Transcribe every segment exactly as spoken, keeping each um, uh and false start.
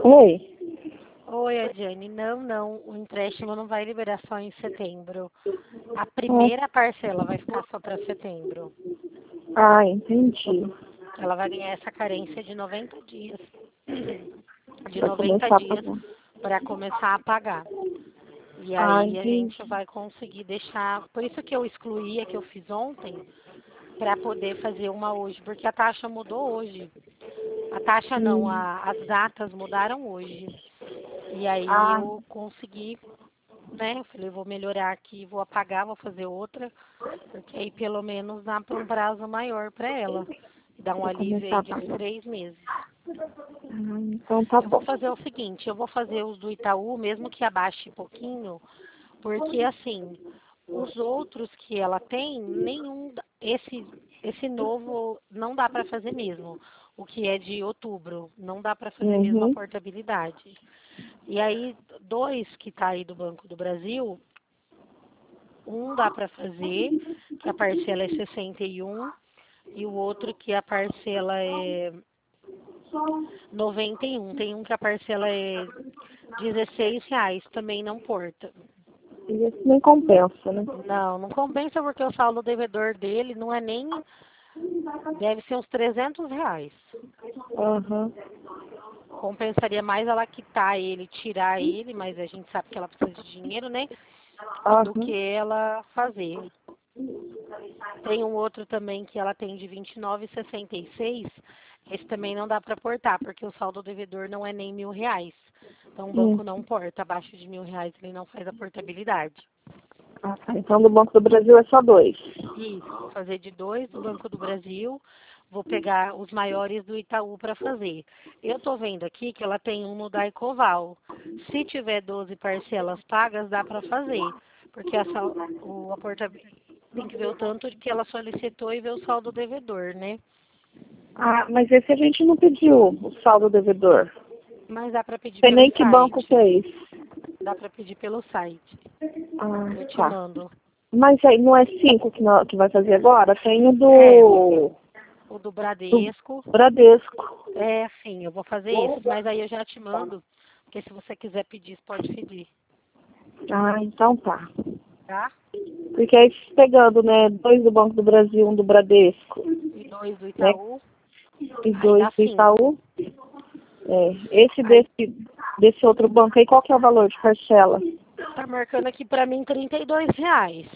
Oi. Oi, Adiane. Não, não. O empréstimo não vai liberar só em setembro. A Ah, primeira parcela vai ficar só para setembro. ah, entendi. Ela vai ganhar essa carência de noventa dias. De Pra noventa começar a dias pagar. para começar a pagar. E Ah, aí a gente entendi. vai conseguir deixar. Por isso que eu excluí a que eu fiz ontem, para poder fazer uma hoje, porque a taxa mudou hoje. A taxa não, Hum. a- as datas mudaram hoje. E aí Ah, eu consegui, né? Eu falei, vou melhorar aqui, vou apagar, vou fazer outra, porque aí pelo menos dá para um prazo maior para ela. E dá um pra alívio começar aí a de uns pagar. três meses. Ah, então tá Eu vou bom. fazer o seguinte, eu vou fazer os do Itaú, mesmo que abaixe pouquinho, porque assim, os outros que ela tem, nenhum, da- esse, esse novo não dá para fazer mesmo. O que é de outubro, não dá para fazer mesmo a Uhum. portabilidade. E aí, dois que tá aí do Banco do Brasil, um dá para fazer, que a parcela é sessenta e um, e o outro que a parcela é noventa e um. Tem um que a parcela é dezesseis reais, também não porta. E isso nem compensa, né? Não, não compensa porque o saldo devedor dele não é nem, deve ser uns trezentos reais. Aham. Compensaria mais ela quitar ele, tirar ele, mas a gente sabe que ela precisa de dinheiro, né? Do que Aham. ela fazer. Tem um outro também que ela tem de vinte e nove vírgula sessenta e seis. Esse também não dá para portar, porque o saldo devedor não é nem mil reais. Então o Hum. banco não porta. Abaixo de mil reais ele não faz a portabilidade. Ah, tá. Então do Banco do Brasil é só dois. Isso, vou fazer de dois do Banco do Brasil. Vou pegar os maiores do Itaú para fazer. Eu tô vendo aqui que ela tem um no Daicoval. Se tiver doze parcelas pagas, dá para fazer. Porque essa, o, a portabilidade tem que ver o tanto que ela solicitou e ver o saldo devedor, né? Ah, mas esse a gente não pediu, o saldo devedor. Mas dá para pedir Sei pelo nem que banco que site. é esse. Dá para pedir pelo site. Ah, Eu te tá. mando. Mas aí não é cinco que, nó- que vai fazer agora? Tem o É, do, o do do Bradesco. Bradesco. É, sim, eu vou fazer esse, mas aí eu já te mando, porque se você quiser pedir, pode pedir, Ah, então tá. tá? Porque aí pegando, né, dois do Banco do Brasil, um do Bradesco, E dois do né, Itaú, e aí dois dá do cinco. Itaú. É, esse Aí desse, desse outro banco aí, qual que é o valor de parcela? tá marcando aqui pra mim trinta e dois reais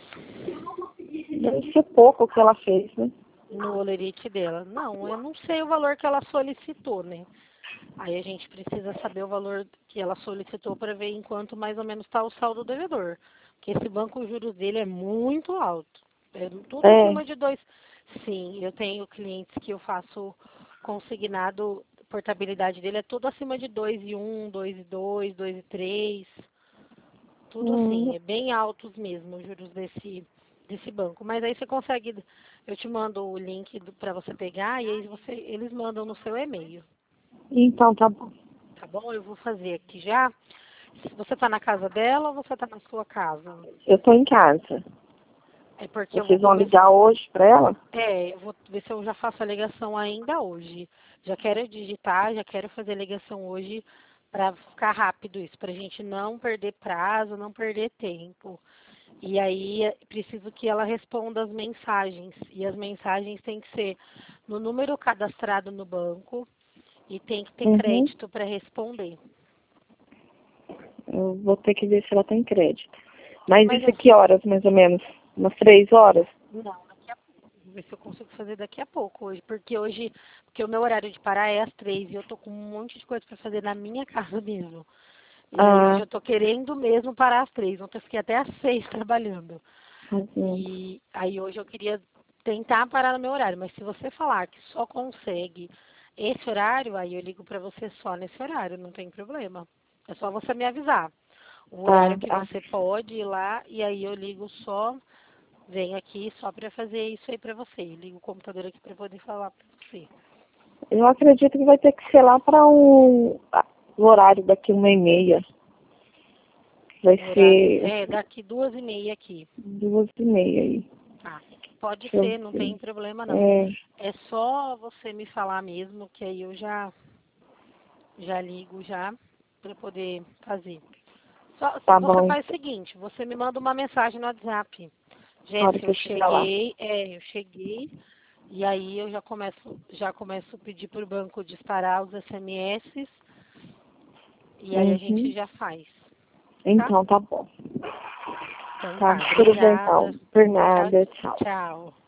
Deve ser pouco o que ela fez, né? no olerite dela. Não, eu não sei o valor que ela solicitou, né? Aí a gente precisa saber o valor que ela solicitou para ver em quanto mais ou menos está o saldo devedor. Porque esse banco, os juros dele é muito alto. É tudo É. acima de dois. Sim, eu tenho clientes que eu faço consignado, portabilidade dele é tudo acima de dois e um, dois e dois, dois e três. Tudo Hum, assim, é bem altos mesmo os juros desse, desse banco. Mas aí você consegue, eu te mando o link para você pegar e aí você, eles mandam no seu e-mail. então tá bom. Tá bom? Eu vou fazer aqui já. Se você tá na casa dela ou você tá na sua casa? Eu tô em casa. É porque eu vou Vocês vão começar. ligar hoje pra ela? É, eu vou ver se eu já faço a ligação ainda hoje. Já quero digitar, já quero fazer a ligação hoje para ficar rápido isso, pra gente não perder prazo, não perder tempo. E aí é preciso que ela responda as mensagens. E as mensagens têm que ser no número cadastrado no banco e tem que ter Uhum. crédito para responder. Eu vou ter que ver se ela tem crédito. Mas Mas isso é aqui horas, mais ou menos? Umas três horas? Não, daqui a pouco. Vou ver se eu consigo fazer daqui a pouco hoje. Porque hoje, porque o meu horário de parar é às três e eu tô com um monte de coisa pra fazer na minha casa mesmo. E aí hoje Ah, eu tô querendo mesmo parar às três. Ontem eu fiquei até às seis trabalhando. fazendo. E aí hoje eu queria tentar parar no meu horário. Mas se você falar que só consegue esse horário, aí eu ligo pra você só nesse horário, não tem problema. É só você me avisar. O Ah, horário que ah, você pode ir lá e aí eu ligo só. Venho aqui só para fazer isso aí para você. Ligo o computador aqui para poder falar para você. eu acredito que vai ter que ser lá para um ah, o horário daqui uma e meia. Vai O horário ser é daqui duas e meia aqui. duas e meia aí. Tá. Pode Deixa eu ser, não tem ver. problema não. É, É só você me falar mesmo que aí eu já Já ligo já para poder fazer. Só, Tá você bom. faz o seguinte, você me manda uma mensagem no WhatsApp. Na hora Jéssica, que eu eu chegar lá. cheguei, é, eu cheguei, e aí eu já começo, já começo a pedir para o banco disparar os S M S, e aí a gente Uhum. já faz. Então tá bom. Então Tá, tá, tudo bem obrigada. então. Por Tchau, nada, tchau. tchau.